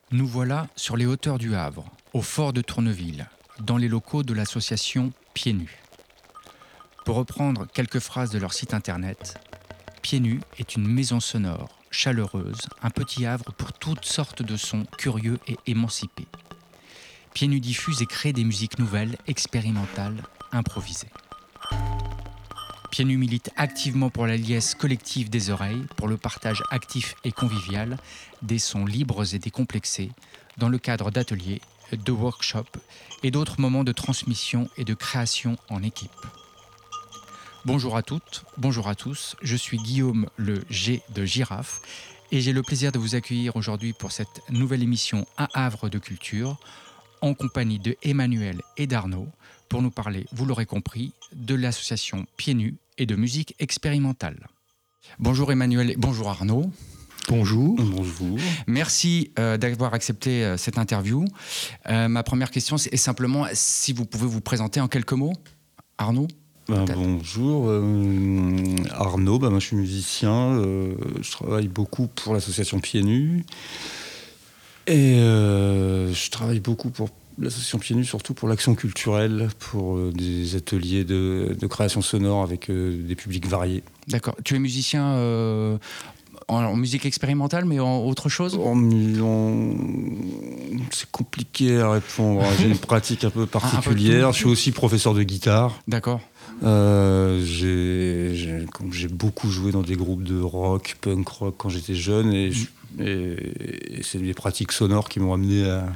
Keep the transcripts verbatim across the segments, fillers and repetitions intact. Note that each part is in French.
Nous voilà sur les hauteurs du Havre, au fort de Tourneville, dans les locaux de l'association Pieds Nus. Pour reprendre quelques phrases de leur site internet, Pieds Nus est une maison sonore, chaleureuse, un petit havre pour toutes sortes de sons curieux et émancipés. Pieds Nus diffuse et crée des musiques nouvelles, expérimentales, improvisées. Pieds Nus milite activement pour la liesse collective des oreilles, pour le partage actif et convivial des sons libres et décomplexés, dans le cadre d'ateliers, de workshops et d'autres moments de transmission et de création en équipe. Bonjour à toutes, bonjour à tous, je suis Guillaume le G de Girafe et j'ai le plaisir de vous accueillir aujourd'hui pour cette nouvelle émission Un Havre de Culture en compagnie de Emmanuel et d'Arnaud pour nous parler, vous l'aurez compris, de l'association Pieds Nus et de musique expérimentale. Bonjour Emmanuel et bonjour Arnaud. Bonjour. Bonjour. Merci euh, d'avoir accepté euh, cette interview. Euh, ma première question est simplement si vous pouvez vous présenter en quelques mots. Arnaud ? Ben, bonjour, euh, Arnaud, ben, moi je suis musicien, euh, je travaille beaucoup pour l'association Pieds Nus et euh, je travaille beaucoup pour l'association Pieds Nus, surtout pour l'action culturelle, pour euh, des ateliers de, de création sonore avec euh, des publics variés. D'accord, tu es musicien euh, en, en musique expérimentale mais en autre chose ? en, en, C'est compliqué à répondre, j'ai une pratique un peu particulière, un peu je suis aussi professeur de guitare. D'accord. Euh, j'ai, j'ai, j'ai beaucoup joué dans des groupes de rock, punk rock quand j'étais jeune et, mmh. et, et c'est des pratiques sonores qui m'ont amené, à,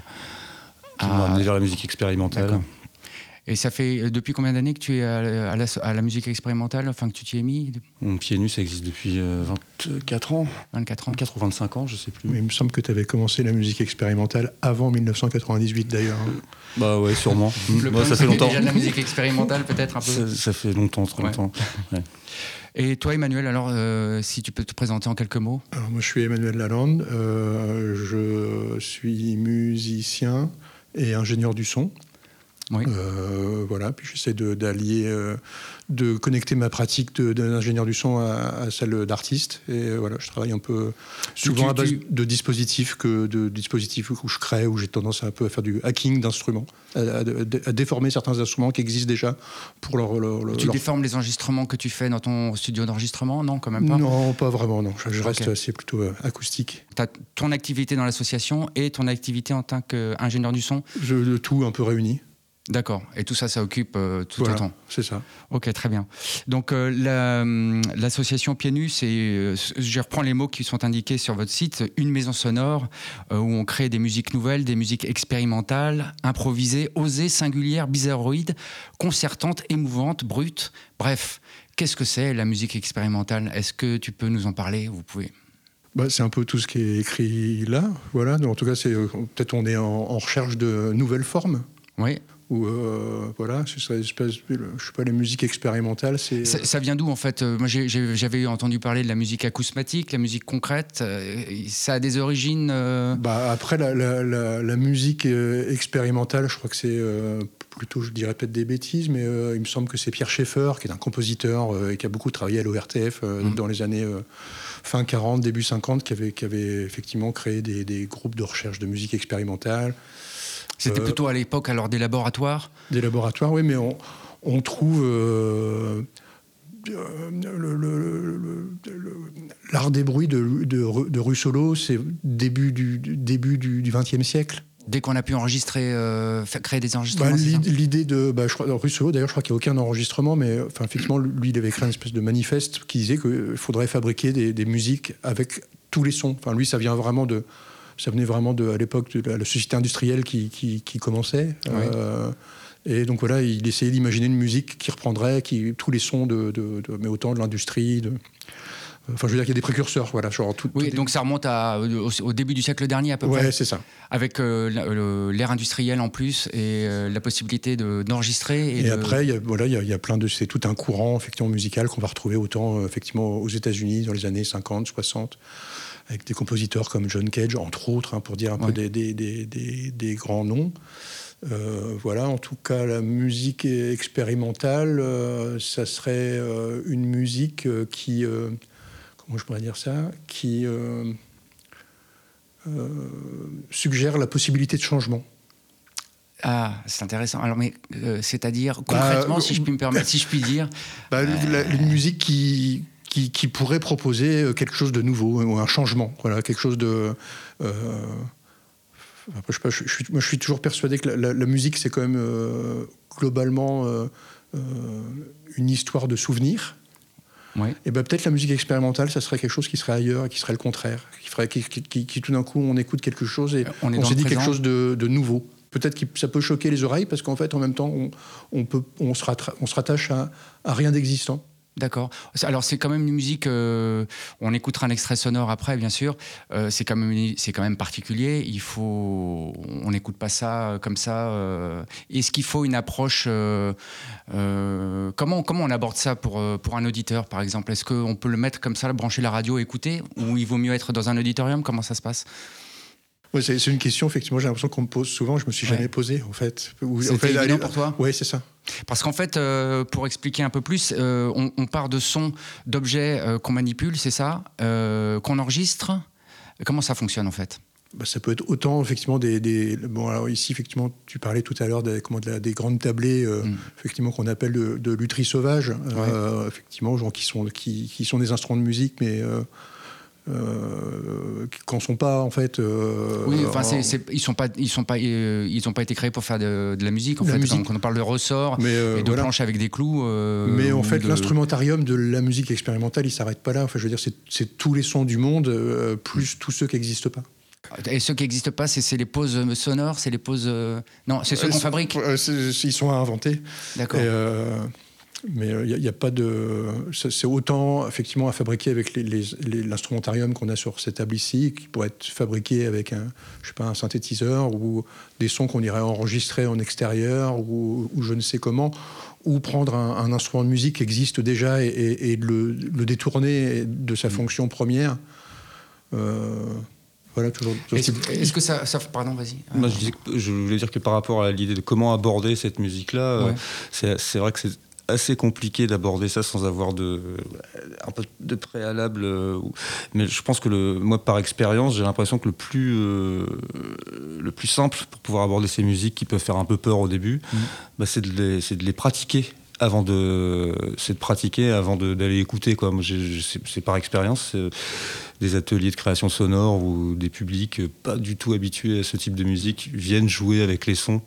qui ah, m'ont amené vers la musique expérimentale. D'accord. Et ça fait depuis combien d'années que tu es à la, à la, à la musique expérimentale, enfin que tu t'y es mis ? Mon Pieds Nus, ça existe depuis euh, vingt-quatre ans. vingt-quatre ans. vingt-quatre ou vingt-cinq ans, je sais plus. Mais il me semble que tu avais commencé la musique expérimentale avant dix-neuf cent quatre-vingt-dix-huit d'ailleurs. Bah ouais, sûrement. Le Moi, ça fait longtemps. Déjà de la musique expérimentale peut-être un peu. Ça, ça fait longtemps, très ouais. longtemps. Ouais. Et toi, Emmanuel, alors euh, si tu peux te présenter en quelques mots. Alors moi, je suis Emmanuel Lalande. Euh, je suis musicien et ingénieur du son. Oui. Euh, voilà, puis j'essaie de, d'allier, euh, de connecter ma pratique de, d'ingénieur du son à, à celle d'artiste. Et euh, voilà, je travaille un peu souvent tu, à base tu... de dispositifs que de dispositifs où je crée, où j'ai tendance un peu à faire du hacking d'instruments, à, à, à déformer certains instruments qui existent déjà pour leur. leur, leur tu leur... déformes les enregistrements que tu fais dans ton studio d'enregistrement, non, quand même pas. Non, pas vraiment. Non, je, je reste okay. assez plutôt euh, acoustique. T'as ton activité dans l'association et ton activité en tant qu'ingénieur du son. Je, tout un peu réuni. D'accord. Et tout ça, ça occupe euh, tout voilà, autant. C'est ça. Ok, très bien. Donc euh, la, l'association Pieds Nus, c'est, euh, je reprends les mots qui sont indiqués sur votre site, une maison sonore euh, où on crée des musiques nouvelles, des musiques expérimentales, improvisées, osées, singulières, bizarroïdes, concertantes, émouvantes, brutes. Bref, qu'est-ce que c'est la musique expérimentale ? Est-ce que tu peux nous en parler ? Vous pouvez. Bah, c'est un peu tout ce qui est écrit là. Voilà. Donc, en tout cas, c'est, peut-être on est en, en recherche de nouvelles formes. Oui. Ou euh, voilà, c'est ça, espèce, je sais pas, les musiques expérimentales, c'est. Ça, ça vient d'où en fait ? Moi, j'ai, j'ai, j'avais entendu parler de la musique acousmatique, la musique concrète. Euh, ça a des origines. Euh... Bah après la, la, la, la musique euh, expérimentale, je crois que c'est euh, plutôt, je dirais peut-être des bêtises, mais euh, il me semble que c'est Pierre Schaeffer, qui est un compositeur euh, et qui a beaucoup travaillé à l'O R T F euh, mmh. dans les années euh, fin quarante, début cinquante, qui avait, qui avait effectivement créé des, des groupes de recherche de musique expérimentale. C'était euh, plutôt à l'époque, alors des laboratoires ? Des laboratoires, oui, mais on, on trouve euh, le, le, le, le, l'art des bruits de, de, de Russolo, c'est début du début du vingtième siècle. Dès qu'on a pu enregistrer, euh, créer des enregistrements. Bah, l'idée de, bah, je crois, Russolo, d'ailleurs, je crois qu'il n'y a aucun enregistrement, mais enfin, effectivement, lui, il avait créé une espèce de manifeste qui disait qu'il faudrait fabriquer des, des musiques avec tous les sons. Enfin, lui, ça vient vraiment de. Ça venait vraiment de, à l'époque de la, la société industrielle qui, qui, qui commençait. Oui. Euh, et donc voilà, il essayait d'imaginer une musique qui reprendrait qui, tous les sons, de, de, de, mais autant de l'industrie. De, enfin, je veux dire qu'il y a des précurseurs. Voilà, genre tout, oui, tout donc des... ça remonte à, au, au début du siècle dernier à peu ouais, près. Oui, c'est ça. Avec euh, l'ère industrielle en plus et euh, la possibilité de, d'enregistrer. Et, et de... après, il y a, voilà, il y a, il y a plein de... C'est tout un courant effectivement, musical qu'on va retrouver autant effectivement, aux États-Unis dans les années cinquante, soixante. Avec des compositeurs comme John Cage, entre autres, hein, pour dire un ouais. peu des, des, des, des, des grands noms. Euh, voilà, en tout cas, la musique expérimentale, euh, ça serait euh, une musique qui... Euh, comment je pourrais dire ça ? Qui... Euh, euh, suggère la possibilité de changement. Ah, c'est intéressant. Alors, mais euh, c'est-à-dire concrètement, bah, si je puis me permettre, si je puis dire, bah, euh... la, une musique qui, qui qui pourrait proposer quelque chose de nouveau ou un changement. Voilà, quelque chose de. Euh, après, je, sais pas, je, je suis, moi, je suis toujours persuadé que la, la, la musique, c'est quand même euh, globalement euh, euh, une histoire de souvenirs. Ouais. Et ben peut-être la musique expérimentale, ça serait quelque chose qui serait ailleurs, qui serait le contraire, qui ferait, qui, qui, qui, qui tout d'un coup on écoute quelque chose et on, on s'est dit quelque chose de, de nouveau. Peut-être que ça peut choquer les oreilles parce qu'en fait, en même temps, on, on, peut, on, se, rattra- on se rattache à, à rien d'existant. D'accord. Alors c'est quand même une musique. Euh, on écoutera un extrait sonore après, bien sûr. Euh, c'est quand même, c'est quand même particulier. Il faut, on n'écoute pas ça comme ça. Euh, est-ce qu'il faut une approche euh, euh, Comment, comment on aborde ça pour pour un auditeur, par exemple? Est-ce qu'on peut le mettre comme ça, brancher la radio, écouter, ou il vaut mieux être dans un auditorium? Comment ça se passe? Ouais, c'est, c'est une question, effectivement, j'ai l'impression qu'on me pose souvent, je me suis jamais ouais. posé, en fait. C'était en fait, évident aller... pour toi? Oui, c'est ça. Parce qu'en fait, euh, pour expliquer un peu plus, euh, on, on part de sons, d'objets euh, qu'on manipule, c'est ça, euh, qu'on enregistre. Comment ça fonctionne, en fait? Bah, ça peut être autant, effectivement, des... des... Bon, alors ici, effectivement, tu parlais tout à l'heure des, comment, de la, des grandes tablées, euh, mm. effectivement, qu'on appelle de, de lutherie sauvage. Ouais. Euh, effectivement, genre, qui, sont, qui, qui sont des instruments de musique, mais... Euh, Euh, qui ne sont pas en fait. Euh, oui, enfin, c'est, c'est, ils sont pas, ils sont pas, euh, ils ont pas été créés pour faire de, de la musique en la fait. Musique. Quand on parle de ressort mais euh, et de voilà. planches avec des clous. Euh, mais en fait, de... l'instrumentarium de la musique expérimentale, il s'arrête pas là. Enfin, je veux dire, c'est, c'est tous les sons du monde euh, plus tous ceux qui n'existent pas. Et ceux qui n'existent pas, c'est, c'est les pauses sonores, c'est les pauses. Euh... Non, c'est ceux euh, qu'on fabrique. Euh, ils sont à inventer. D'accord. Et, euh, mais il euh, n'y a, a pas de... C'est autant, effectivement, à fabriquer avec les, les, les, l'instrumentarium qu'on a sur cette table ici, qui pourrait être fabriqué avec un, je sais pas, un synthétiseur ou des sons qu'on irait enregistrer en extérieur ou, ou je ne sais comment, ou prendre un, un instrument de musique qui existe déjà et, et, et le, le détourner de sa fonction première. Euh, voilà, toujours, toujours est-ce, est-ce que ça, ça... Pardon, vas-y. Moi, je, disais que, je voulais dire que par rapport à l'idée de comment aborder cette musique-là, ouais. euh, c'est, c'est vrai que c'est assez compliqué d'aborder ça sans avoir de, un peu de préalable. Euh, mais je pense que le, moi, par expérience, j'ai l'impression que le plus, euh, le plus simple pour pouvoir aborder ces musiques qui peuvent faire un peu peur au début, mmh. bah, c'est, de les, c'est de les pratiquer. Avant de, c'est de pratiquer avant de, d'aller écouter, quoi. Moi, j'ai, c'est, c'est par expérience. C'est des ateliers de création sonore où des publics pas du tout habitués à ce type de musique viennent jouer avec les sons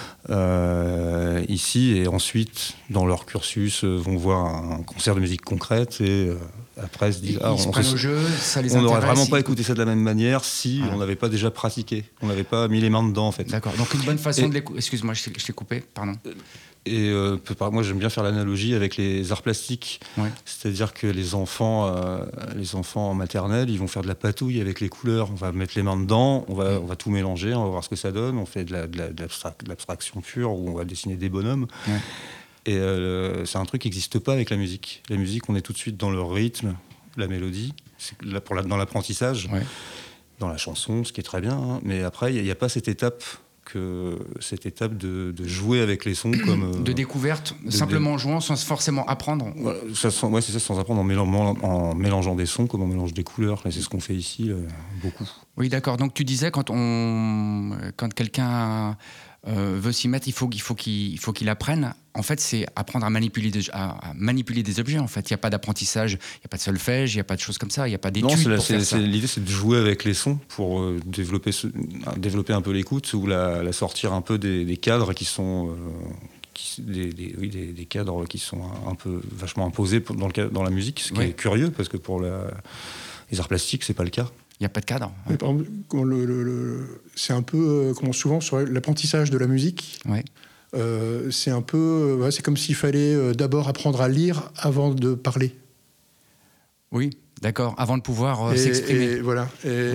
euh, ici et ensuite, dans leur cursus, vont voir un concert de musique concrète et euh, après se disent ah, on, se au jeu, ça les on n'aurait vraiment si... pas écouté ça de la même manière si ah. on n'avait pas déjà pratiqué, on n'avait pas mis les mains dedans en fait. D'accord. Donc une bonne façon et... de l'écouter. Excuse-moi, je t'ai, je t'ai coupé. Pardon. Et euh, moi, j'aime bien faire l'analogie avec les arts plastiques. Ouais. C'est-à-dire que les enfants, euh, les enfants en maternelle, ils vont faire de la patouille avec les couleurs. On va mettre les mains dedans, on va, on va tout mélanger, on va voir ce que ça donne. On fait de, la, de, la, de, l'abstra- de l'abstraction pure où on va dessiner des bonhommes. Ouais. Et euh, c'est un truc qui n'existe pas avec la musique. La musique, on est tout de suite dans le rythme, la mélodie, c'est là pour la, dans l'apprentissage, ouais. dans la chanson, ce qui est très bien. Hein. Mais après, il n'y a, a pas cette étape... que cette étape de, de jouer avec les sons comme euh, de découverte de, simplement en jouant sans forcément apprendre. Voilà, ça, sans, ouais, c'est ça, sans apprendre en mélangeant, en mélangeant des sons comme on mélange des couleurs. Là, c'est ce qu'on fait ici là, beaucoup. Oui, d'accord. Donc tu disais quand on quand quelqu'un euh, veut s'y mettre, il faut il faut qu'il il faut qu'il apprenne. En fait, c'est apprendre à manipuler des, à, à manipuler des objets. En fait, il n'y a pas d'apprentissage, il n'y a pas de solfège, il n'y a pas de choses comme ça, il n'y a pas d'études. Non, c'est la, pour c'est, faire c'est, ça. L'idée, c'est de jouer avec les sons pour euh, développer, ce, développer un peu l'écoute ou la, la sortir un peu des, des cadres qui sont, euh, qui, des, des, oui, des, des cadres qui sont un, un peu vachement imposés dans, le, dans la musique, ce qui oui. est curieux parce que pour la, les arts plastiques, c'est pas le cas. Il n'y a pas de cadre. Ouais. Par exemple, le, le, le, c'est un peu euh, comment souvent sur l'apprentissage de la musique. Ouais. Euh, c'est un peu, euh, ouais, c'est comme s'il fallait euh, d'abord apprendre à lire avant de parler. Oui, d'accord, avant de pouvoir euh, et, s'exprimer. Et, voilà. Et, ouais. et,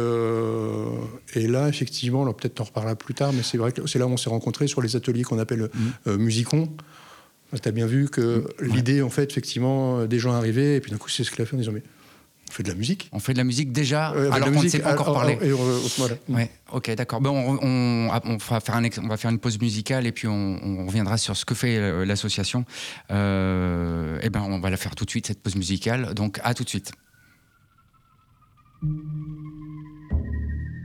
euh, et là, effectivement, alors peut-être on en reparlera plus tard, mais c'est vrai que c'est là où on s'est rencontrés sur les ateliers qu'on appelle mmh. euh, Musicon. Tu as bien vu que mmh. l'idée, en fait, effectivement, des gens arrivaient, et puis d'un coup, c'est ce qu'il a fait en disant mais on fait de la musique. On fait de la musique déjà, euh, alors qu'on ne sait pas encore parler. Et, et, et, voilà. Ouais, ok, d'accord. Bon, on, on, on, va faire un ex, on va faire une pause musicale et puis on, on reviendra sur ce que fait l'association. Euh, et ben, on va la faire tout de suite, cette pause musicale. Donc, à tout de suite.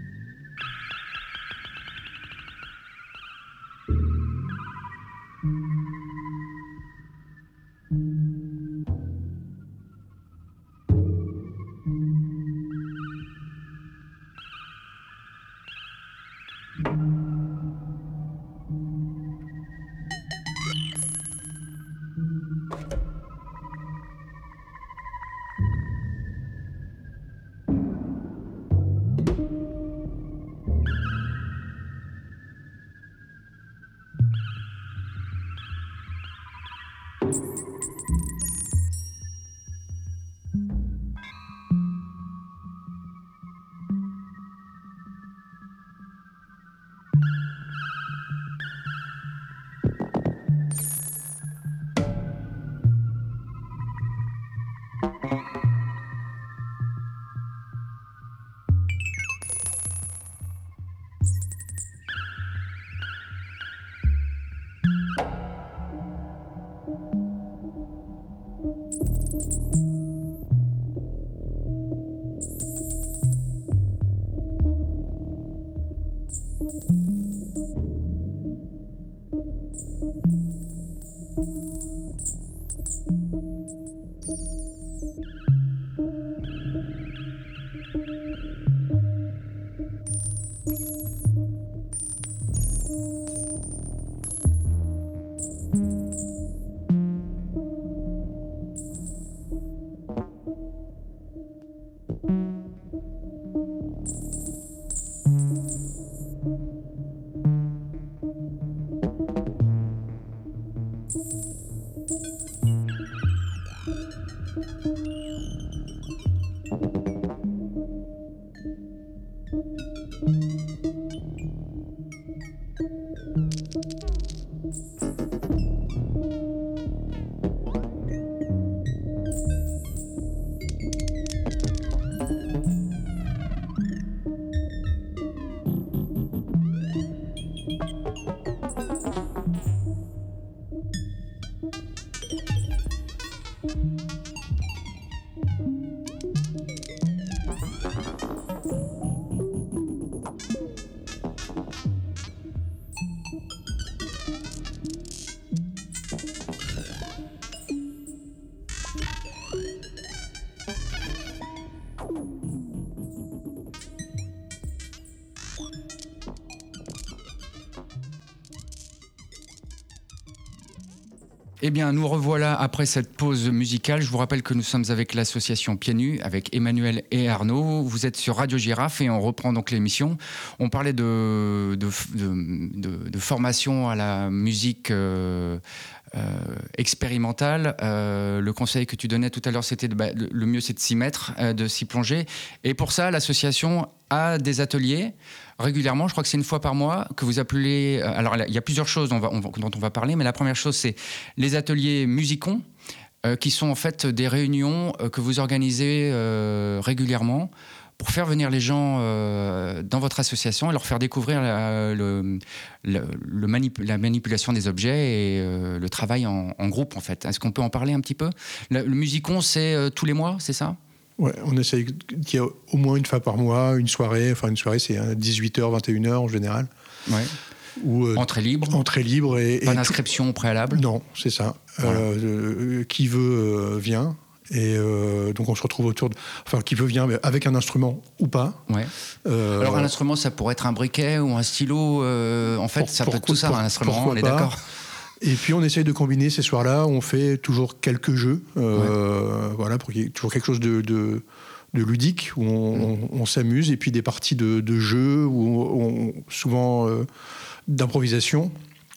Eh bien, nous revoilà après cette pause musicale. Je vous rappelle que nous sommes avec l'association Pieds Nus, avec Emmanuel et Arnaud. Vous êtes sur Radio Girafe et on reprend donc l'émission. On parlait de, de, de, de, de formation à la musique euh, euh, expérimentale. Euh, le conseil que tu donnais tout à l'heure, c'était de, bah, le mieux, c'est de s'y mettre, euh, de s'y plonger. Et pour ça, l'association a des ateliers régulièrement, je crois que c'est une fois par mois, que vous appelez... Alors, il y a plusieurs choses dont on va, on va, dont on va parler, mais la première chose, c'est les ateliers musicons, euh, qui sont en fait des réunions euh, que vous organisez euh, régulièrement pour faire venir les gens euh, dans votre association et leur faire découvrir la, le, le, le manip- la manipulation des objets et euh, le travail en, en groupe, en fait. Est-ce qu'on peut en parler un petit peu ? Le, le musicon, c'est euh, tous les mois, c'est ça ? Ouais, on essaye qu'il y ait au moins une fois par mois, une soirée. Enfin, une soirée, c'est à dix-huit heures, vingt et une heures en général. Ouais. Où, euh, entrée libre. Entrée libre. Et, Pas et d'inscription tout... préalable ? Non, c'est ça. Voilà. Euh, euh, qui veut euh, vient. Et euh, donc on se retrouve autour de... Enfin, qui veut vient, mais avec un instrument ou pas. Ouais. Euh, Alors un instrument, ça pourrait être un briquet ou un stylo. Euh, en fait, pour, ça pour, peut être tout ça, pour, un instrument, on est pas. d'accord. Et puis on essaye de combiner ces soirs-là. On fait toujours quelques jeux. Euh, ouais. Voilà, pour qu'il y ait toujours quelque chose de... de de ludique, où on, mmh. on, on s'amuse, et puis des parties de, de jeux, où on, souvent euh, d'improvisation,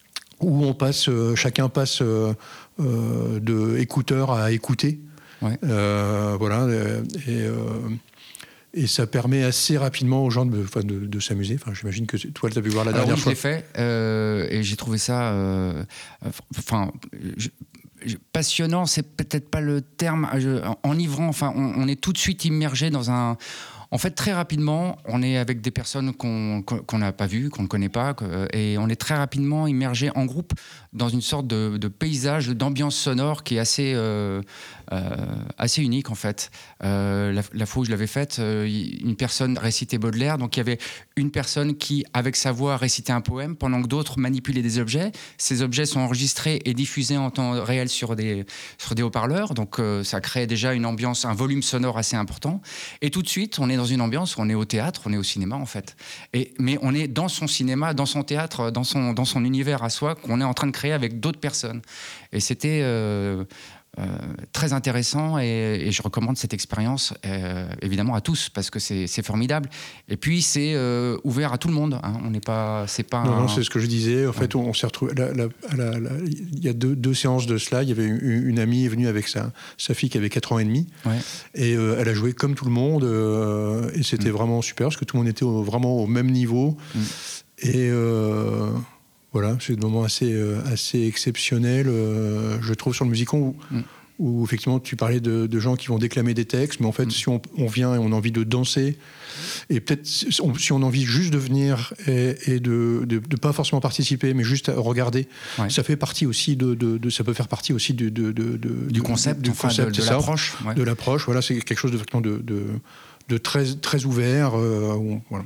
où on passe, euh, chacun passe euh, euh, de écouteur à écouter. Ouais. Euh, voilà, et, euh, et ça permet assez rapidement aux gens de, de, de s'amuser. Enfin, j'imagine que toi, tu as pu voir la Alors, dernière oui, fois. je l'ai fait, euh, et j'ai trouvé ça... Enfin... Euh, passionnant, c'est peut-être pas le terme, enivrant, enfin, on, on est tout de suite immergé dans un... En fait, très rapidement, on est avec des personnes qu'on qu'on n'a pas vues, qu'on ne connaît pas, que, et on est très rapidement immergé en groupe dans une sorte de, de paysage, d'ambiance sonore qui est assez, euh, euh, assez unique en fait. Euh, la, la fois où je l'avais faite, euh, une personne récitait Baudelaire, donc il y avait une personne qui, avec sa voix, récitait un poème, pendant que d'autres manipulaient des objets. Ces objets sont enregistrés et diffusés en temps réel sur des, sur des haut-parleurs, donc euh, ça crée déjà une ambiance, un volume sonore assez important. Et tout de suite, on est dans une ambiance où on est au théâtre, on est au cinéma en fait. Et, mais on est dans son cinéma, dans son théâtre, dans son, dans son univers à soi, qu'on est en train de créer avec d'autres personnes. Et c'était euh, euh, très intéressant et, et je recommande cette expérience euh, évidemment à tous parce que c'est, c'est formidable. Et puis c'est euh, ouvert à tout le monde. Hein. On n'est pas, c'est pas. Non, un... non, c'est ce que je disais. En fait, on, on s'est retrouvé. La, la, la, la, il y a deux, deux séances de cela. Il y avait une, une amie venue avec sa, sa fille qui avait quatre ans et demi. Ouais. Et euh, elle a joué comme tout le monde. Euh, et c'était mmh. vraiment super parce que tout le monde était au, vraiment au même niveau. Mmh. Et euh, voilà, c'est des moments assez, euh, assez exceptionnels, euh, je trouve, sur le musicon où, mmh. où effectivement tu parlais de, de gens qui vont déclamer des textes, mais en fait, mmh. si on, on vient et on a envie de danser, et peut-être si on, si on a envie juste de venir et, et de ne pas forcément participer, mais juste regarder, ouais. ça fait partie aussi de, de, de, ça peut faire partie aussi de, de, de, de, du concept, du enfin, concept, de, de l'approche, ouais. de l'approche. Voilà, c'est quelque chose de, de, de, de très, très ouvert. Euh, où, voilà.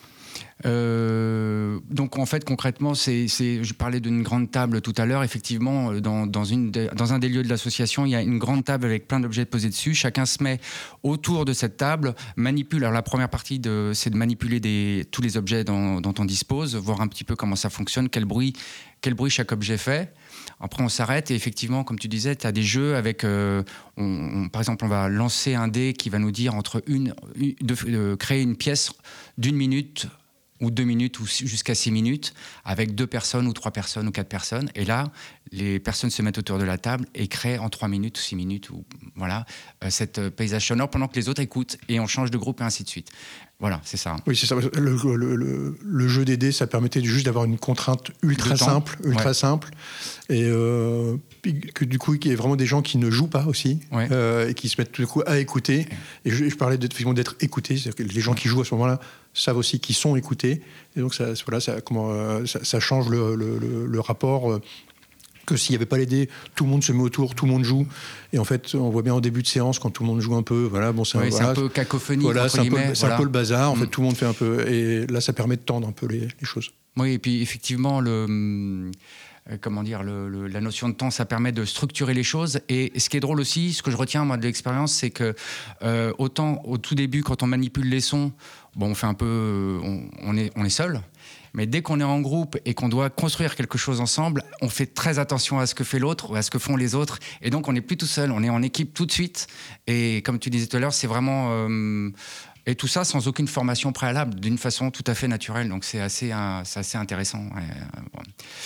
Euh, donc en fait concrètement c'est, c'est, je parlais d'une grande table tout à l'heure, effectivement dans, dans, une de, dans un des lieux de l'association il y a une grande table avec plein d'objets posés dessus, chacun se met autour de cette table, manipule, alors la première partie de, c'est de manipuler des, tous les objets dont, dont on dispose, voir un petit peu comment ça fonctionne, quel bruit, quel bruit chaque objet fait. Après on s'arrête et effectivement comme tu disais tu as des jeux avec euh, on, on, par exemple on va lancer un dé qui va nous dire entre une, une de, de créer une pièce d'une minute ou deux minutes ou jusqu'à six minutes avec deux personnes ou trois personnes ou quatre personnes, et là les personnes se mettent autour de la table et créent en trois minutes ou six minutes ou voilà euh, cette euh, paysage sonore pendant que les autres écoutent et on change de groupe et ainsi de suite. Voilà, c'est ça. Oui, c'est ça. Le, le, le, le jeu des dés, ça permettait juste d'avoir une contrainte ultra simple, ultra ouais. simple, et euh, que du coup, il y a vraiment des gens qui ne jouent pas aussi, ouais. euh, et qui se mettent tout du coup à écouter. Et je, je parlais d'être, d'être écoutés, c'est-à-dire que les gens qui jouent à ce moment-là savent aussi qu'ils sont écoutés. Et donc, ça, voilà, ça, comment, euh, ça, ça change le, le, le, le rapport. Euh, que s'il n'y avait pas les dés, tout le monde se met autour, tout le monde joue. Et en fait, on voit bien au début de séance, quand tout le monde joue un peu, voilà, bon, c'est, oui, un, c'est voilà, un peu cacophonie, voilà, c'est, un peu, c'est voilà. un peu le bazar, en mmh. fait, tout le monde fait un peu... Et là, ça permet de tendre un peu les, les choses. Oui, et puis effectivement, le... comment dire, le, le, la notion de temps, ça permet de structurer les choses. Et ce qui est drôle aussi, ce que je retiens moi de l'expérience, c'est que euh, autant au tout début, quand on manipule les sons, bon, on fait un peu, on, on est, on est seul. Mais dès qu'on est en groupe et qu'on doit construire quelque chose ensemble, on fait très attention à ce que fait l'autre ou à ce que font les autres. Et donc, on n'est plus tout seul, on est en équipe tout de suite. Et comme tu disais tout à l'heure, c'est vraiment... Euh, et tout ça sans aucune formation préalable, d'une façon tout à fait naturelle. Donc c'est assez, euh, c'est assez intéressant. Ouais. Bon.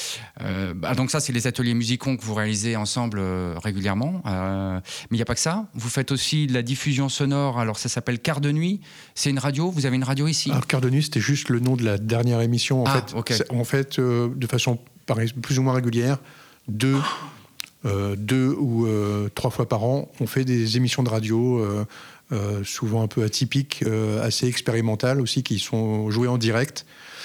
Euh, bah, donc ça, c'est les ateliers musicaux que vous réalisez ensemble euh, régulièrement. Euh, mais il n'y a pas que ça. Vous faites aussi de la diffusion sonore. Alors ça s'appelle Quart de Nuit. C'est une radio. Vous avez une radio ici. Alors Quart de Nuit, c'était juste le nom de la dernière émission. En ah, fait, okay. en fait euh, de façon pareil, plus ou moins régulière, deux, euh, deux ou euh, trois fois par an, on fait des émissions de radio. Euh, Euh, souvent un peu atypiques, euh, assez expérimentales aussi, qui sont jouées en direct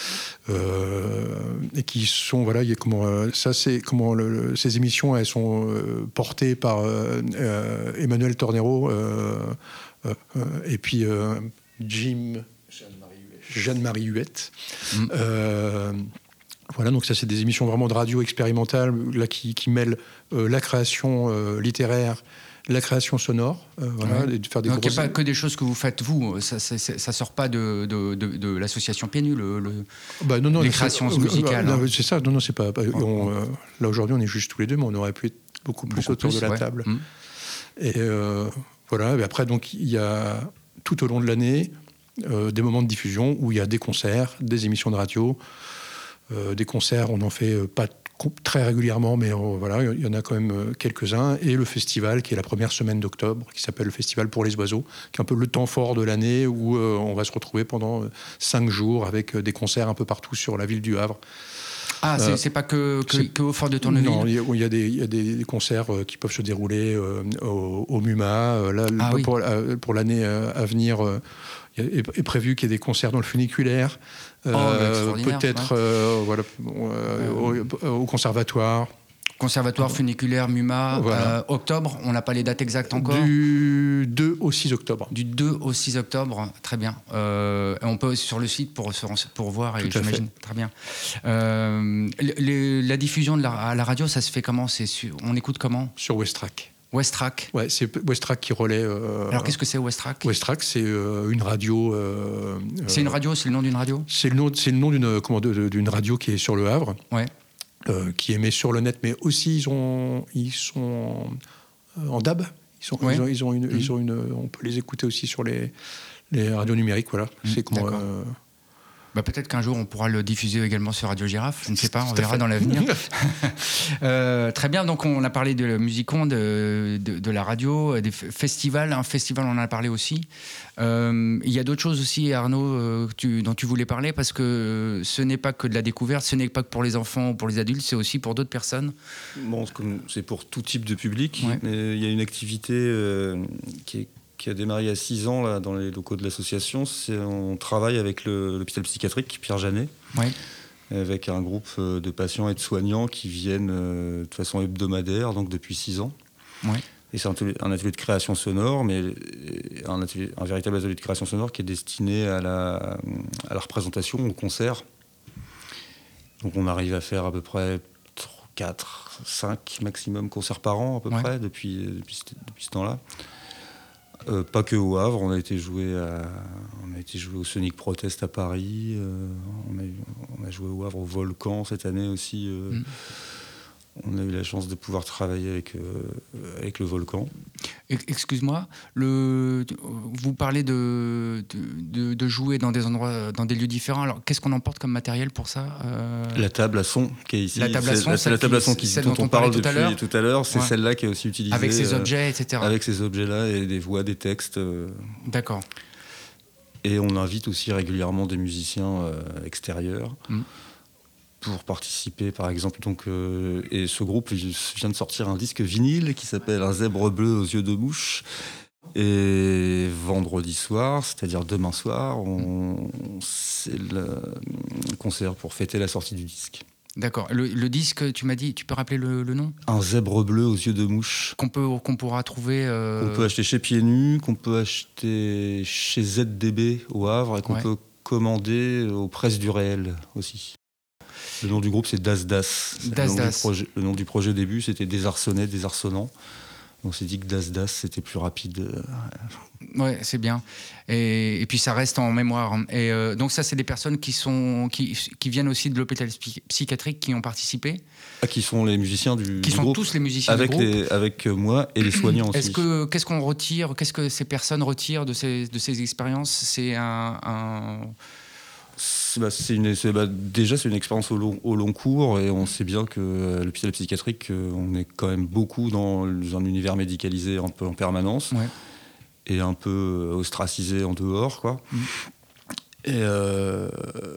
euh, et qui sont voilà, y a comment euh, ça c'est comment le, le, ces émissions elles sont euh, portées par euh, euh, Emmanuel Tornero euh, euh, et puis euh, Jim Jeanne-Marie Huette. Mmh. Euh, Voilà, donc ça c'est des émissions vraiment de radio expérimentales là qui, qui mêlent euh, la création euh, littéraire, la création sonore, euh, voilà, ouais. et de faire des donc il grosses... n'y a pas que des choses que vous faites vous, ça ne sort pas de, de, de, de l'association Pieds Nus, le, le, bah, non, non, les créations c'est, musicales. Euh, hein. c'est ça, non, non, c'est pas... pas on, euh, là aujourd'hui on est juste tous les deux, mais on aurait pu être beaucoup plus beaucoup autour plus, de la ouais. table. Mmh. Et euh, voilà, et après donc il y a tout au long de l'année euh, des moments de diffusion où il y a des concerts, des émissions de radio, euh, des concerts, on n'en fait euh, pas très régulièrement, mais euh, voilà, il y en a quand même euh, quelques-uns, et le festival qui est la première semaine d'octobre, qui s'appelle le Festival pour les oiseaux, qui est un peu le temps fort de l'année où euh, on va se retrouver pendant euh, cinq jours avec euh, des concerts un peu partout sur la ville du Havre. Ah, c'est, euh, c'est pas que, que, que au Fort de Tourneville. Non, il y, y a des, il y a des concerts euh, qui peuvent se dérouler euh, au, au MUMA. Euh, là, ah, pour, oui. euh, pour l'année euh, à venir, euh, il y a, est, est prévu qu'il y ait des concerts dans le funiculaire, Oh, euh, extraordinaire, peut-être ouais. euh, voilà, bon, euh, au, au conservatoire. Conservatoire funiculaire M U M A, Voilà. euh, octobre, on n'a pas les dates exactes encore. Du deux au six octobre. Du deux au six octobre, très bien. Euh, et on peut sur le site pour, pour voir, et Tout à j'imagine, très bien. Euh, le- le- la diffusion de la, à la radio, ça se fait comment? C'est sur, on écoute comment? Sur Westrack. Westrack. Ouais, c'est Westrack qui relaie. Euh, Alors qu'est-ce que c'est Westrack? Westrack, c'est euh, une radio. Euh, C'est une euh, radio, c'est le nom d'une radio? C'est le nom, c'est le nom d'une, comment, de- de- d'une radio qui est sur le Havre. Ouais. Euh, qui émet sur le net, mais aussi ils, ont, ils sont en, en D A B. Ils, sont, Ouais. ils, ont, ils, ont une, Mmh. ils ont une, on peut les écouter aussi sur les, les radios numériques. Voilà. Mmh, c'est comment, d'accord. euh, Bah, peut-être qu'un jour on pourra le diffuser également sur Radio Girafe, je ne sais pas, on Tout à verra fait. dans l'avenir. euh, très bien, donc on a parlé de Musicon, de, de, de la radio, des f- festivals, un festival on en a parlé aussi. Euh, il y a d'autres choses aussi, Arnaud, euh, que tu- dont tu voulais parler, parce que ce n'est pas que de la découverte, ce n'est pas que pour les enfants ou pour les adultes, c'est aussi pour d'autres personnes. Bon, c'est comme- c'est pour tout type de public, Ouais. mais il y a une activité euh, qui, est- qui a démarré il y a six ans là, dans les locaux de l'association. C'est, on travaille avec le- l'hôpital psychiatrique Pierre Janet, Ouais. avec un groupe euh, de patients et de soignants qui viennent euh, de façon hebdomadaire, donc depuis six ans. Ouais. Et c'est un atelier, un atelier de création sonore, mais un, atelier, un véritable atelier de création sonore qui est destiné à la, à la représentation, au concert. Donc on arrive à faire à peu près quatre, cinq maximum concerts par an, à peu Ouais. près, depuis, depuis, ce- depuis ce temps-là. Euh, pas que au Havre, on a été joué, à, on a été joué au Sonic Protest à Paris, euh, on, a, on a joué au Havre au Volcan cette année aussi. Euh, Mm. On a eu la chance de pouvoir travailler avec, euh, avec le Volcan. Ex- Excuse-moi, le, vous parlez de, de, de, de jouer dans des endroits, dans des lieux différents. Alors, qu'est-ce qu'on emporte comme matériel pour ça? Euh, La table à son qui est ici. La table à c'est, son, c'est celle la table à qui- son qui, celle dont, dont on on parlait parle tout à depuis l'heure. tout à l'heure. C'est Ouais. celle-là qui est aussi utilisée. Avec ses euh, objets, et cetera. Avec ces objets-là et des voix, des textes. euh, D'accord. Et on invite aussi régulièrement des musiciens euh, extérieurs Mm. pour participer, par exemple. Donc, euh, et ce groupe vient de sortir un disque vinyle qui s'appelle Un zèbre bleu aux yeux de mouche. Et vendredi soir, c'est-à-dire demain soir, on, c'est le concert pour fêter la sortie du disque. D'accord. Le, le disque, tu m'as dit, tu peux rappeler le, le nom? Un zèbre bleu aux yeux de mouche. Qu'on peut, qu'on pourra trouver. euh, Qu'on peut acheter chez Pieds Nus, qu'on peut acheter chez Z D B au Havre et qu'on Ouais. peut commander aux Presses du Réel aussi. Le nom du groupe, c'est Das Das. Das le, nom Das. Du projet, le nom du projet au début, c'était Désarçonné, Désarçonnant. On s'est dit que Das Das, c'était plus rapide. Ouais, c'est bien. Et, et puis ça reste en mémoire. Et euh, donc ça, c'est des personnes qui sont, qui, qui viennent aussi de l'hôpital psy- psychiatrique, qui ont participé, Ah, qui sont les musiciens du, qui du sont groupe, tous les musiciens avec, du groupe. les, avec moi et les soignants aussi. Est-ce que, qu'est-ce qu'on retire, qu'est-ce que ces personnes retirent de ces, de ces expériences? C'est un, un... C'est, bah, c'est une, c'est, bah, déjà, c'est une expérience au long, au long cours et on sait bien que à l'hôpital psychiatrique, euh, on est quand même beaucoup dans un univers médicalisé un peu en permanence Ouais. et un peu ostracisé en dehors, quoi. Mm. Et, euh,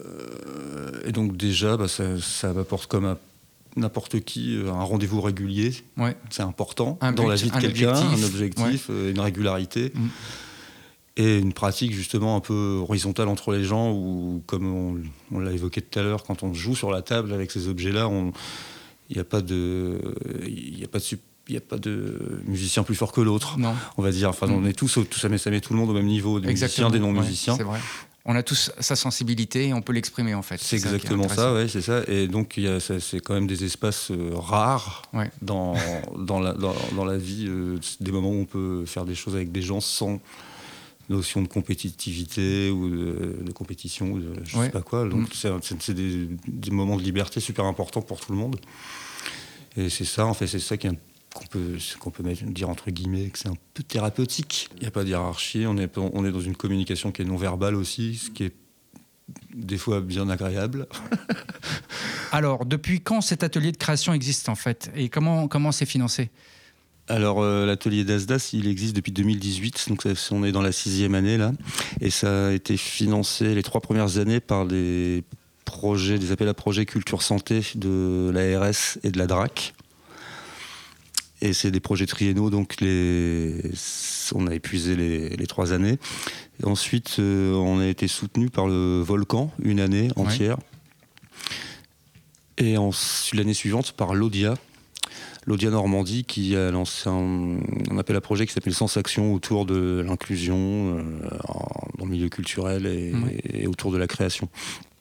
et donc déjà, bah, ça, ça apporte comme à n'importe qui un rendez-vous régulier. Ouais. C'est important Un dans but, la vie de un quelqu'un, objectif. un objectif, euh, une régularité. Mm. Et une pratique justement un peu horizontale entre les gens où, comme on, on l'a évoqué tout à l'heure, quand on joue sur la table avec ces objets-là, il n'y a pas de, il y a pas de, il y a pas de musicien plus fort que l'autre, Non. on va dire. Enfin, Mm. on est tous, tout ça met, ça met tout le monde au même niveau, des Exactement. musiciens, des non-musiciens. Ouais, c'est vrai. On a tous sa sensibilité et on peut l'exprimer en fait. C'est ça qui est exactement ça, intéressant. ouais, c'est ça. Et donc, il y a, ça, c'est quand même des espaces euh, rares Ouais. dans, dans, la, dans, dans la vie, euh, des moments où on peut faire des choses avec des gens sans notion de compétitivité ou de, de compétition ou de je Ouais. sais pas quoi. Donc, Mm. c'est, c'est, c'est des, des moments de liberté super importants pour tout le monde. Et c'est ça, en fait, c'est ça qui est un qu'on peut, qu'on peut mettre, dire entre guillemets que c'est un peu thérapeutique. Il n'y a pas de hiérarchie, on est, on est dans une communication qui est non-verbale aussi, ce qui est des fois bien agréable. Alors, depuis quand cet atelier de création existe en fait? Et comment, comment c'est financé? Alors, euh, l'atelier Das Das, il existe depuis deux mille dix-huit, donc ça, on est dans la sixième année là, et ça a été financé les trois premières années par des projets, des appels à projets culture santé de l'A R S et de la D R A C. Et c'est des projets triennaux, donc les... on a épuisé les, les trois années. Et ensuite, euh, on a été soutenu par le Volcan, une année entière. Ouais. Et en, l'année suivante, par l'Audia, l'Audia Normandie, qui a lancé un, un appel à projet qui s'appelle Sens Action autour de l'inclusion euh, dans le milieu culturel et, ouais. et autour de la création.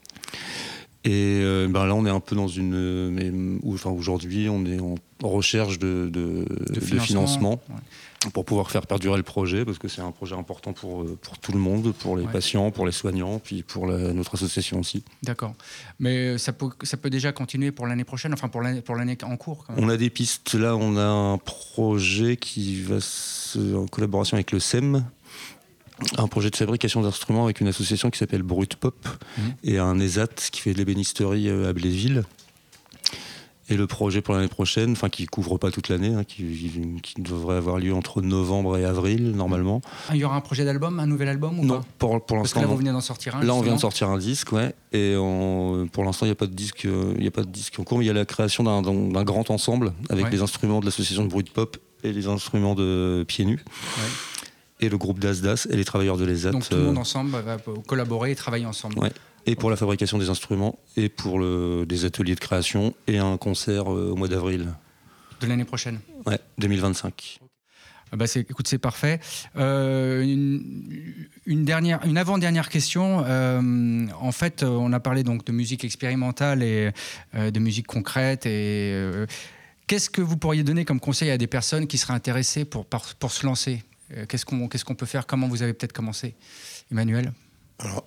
Et euh, ben là, on est un peu dans une... Mais, enfin, aujourd'hui, on est en recherche de, de, de financement, de financement ouais. pour pouvoir faire perdurer le projet, parce que c'est un projet important pour, pour tout le monde, pour les ouais. patients, pour les soignants, puis pour la, notre association aussi. D'accord. Mais ça peut, ça peut déjà continuer pour l'année prochaine, enfin pour l'année, pour l'année en cours quand même. On a des pistes. Là, on a un projet qui va se, en collaboration avec le S E M, un projet de fabrication d'instruments avec une association qui s'appelle Brut Pop mmh. et un ESAT qui fait de l'ébénisterie à Blaisville. Et le projet pour l'année prochaine, enfin qui couvre pas toute l'année, hein, qui, qui devrait avoir lieu entre novembre et avril normalement. Il y aura un projet d'album, un nouvel album ou non, pas pour, pour l'instant. Parce que là non. vous venez d'en sortir un. Là justement. On vient de sortir un disque, ouais. Et on, pour l'instant il n'y a pas de disque, il y a pas de disque en cours, mais il y a la création d'un, d'un, d'un grand ensemble avec ouais. les instruments de l'association de Brut Pop et les instruments de Pieds Nus. Ouais. Et le groupe Das Das et les travailleurs de l'ESAT. Donc tout le monde ensemble va collaborer et travailler ensemble. Ouais. Et pour la fabrication des instruments, et pour le, des ateliers de création, et un concert euh, au mois d'avril. De l'année prochaine. Ouais, deux mille vingt-cinq. Bah c'est, écoute, c'est parfait. Euh, une, une, dernière, une avant-dernière question. Euh, en fait, on a parlé donc de musique expérimentale et euh, de musique concrète. Et, euh, qu'est-ce que vous pourriez donner comme conseil à des personnes qui seraient intéressées pour, pour, pour se lancer ? Qu'est-ce qu'on, qu'est-ce qu'on peut faire ? Comment vous avez peut-être commencé, Emmanuel ? Alors,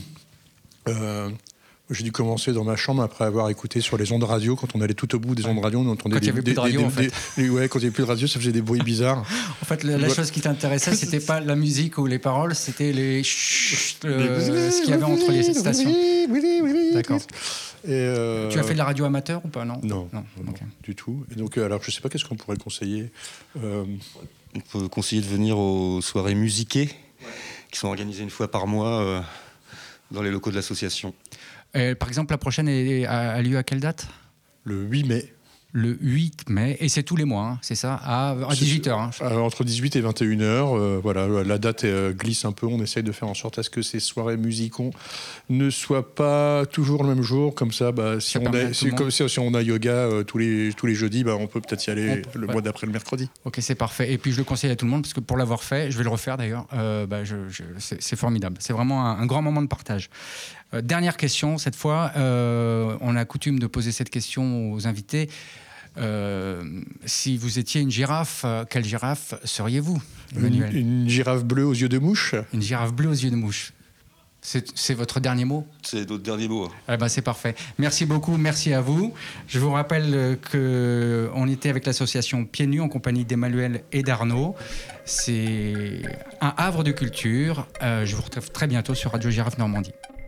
euh, j'ai dû commencer dans ma chambre après avoir écouté sur les ondes radio. Quand on allait tout au bout des ouais. ondes radio, on entendait quand des, il n'y avait des, plus de radio, des, en fait. Des, ouais, quand il n'y avait plus de radio, ça faisait des bruits bizarres. En fait, la, la chose qui t'intéressait, c'était pas la musique ou les paroles, c'était les chut, euh, ce qu'il y avait entre les stations. D'accord. Et euh... Tu as fait de la radio amateur ou pas ? Non, non, non, non okay. du tout. Et donc, alors, je ne sais pas qu'est-ce qu'on pourrait conseiller. Euh... On peut conseiller de venir aux soirées musiquées, qui sont organisées une fois par mois euh, dans les locaux de l'association. Et, par exemple, la prochaine est, a, a lieu à quelle date ? Le huit mai. Le huit mai, et c'est tous les mois, hein, c'est ça, à, à dix-huit heures. Hein. Alors, entre dix-huit et vingt et une heures, euh, voilà, la date euh, glisse un peu. On essaye de faire en sorte à ce que ces soirées musicaux ne soient pas toujours le même jour. Comme ça, bah, si, ça on a, si, comme si, si on a yoga euh, tous, les, tous les jeudis, bah, on peut peut-être y aller on, le ouais. mois d'après le mercredi. Ok, c'est parfait. Et puis je le conseille à tout le monde, parce que pour l'avoir fait, je vais le refaire d'ailleurs, euh, bah, je, je, c'est, c'est formidable. C'est vraiment un, un grand moment de partage. Euh, dernière question, cette fois, euh, on a coutume de poser cette question aux invités. Euh, si vous étiez une girafe, quelle girafe seriez-vous, Emmanuel ? Une, une girafe bleue aux yeux de mouche. Une girafe bleue aux yeux de mouche. C'est, c'est votre dernier mot ? C'est notre dernier mot. Hein. Eh ben, c'est parfait. Merci beaucoup, merci à vous. Je vous rappelle qu'on était avec l'association Pieds Nus en compagnie d'Emmanuel et d'Arnaud. C'est un havre de culture. Euh, je vous retrouve très bientôt sur Radio Girafe Normandie.